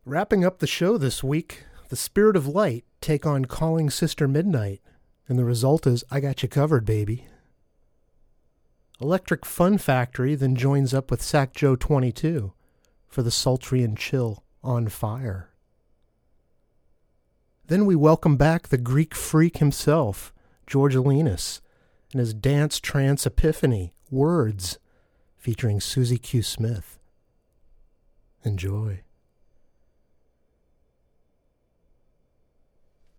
Wrapping up the show this week, the Spirit of Light take on Calling Sister Midnight, and the result is I Got You Covered, Baby. Electric Fun Factory then joins up with Sack Joe 22 for the sultry and chill On Fire. Then we welcome back the Greek freak himself, George Alinas, and his dance trance epiphany, Words, featuring Susie Q. Smith. Enjoy.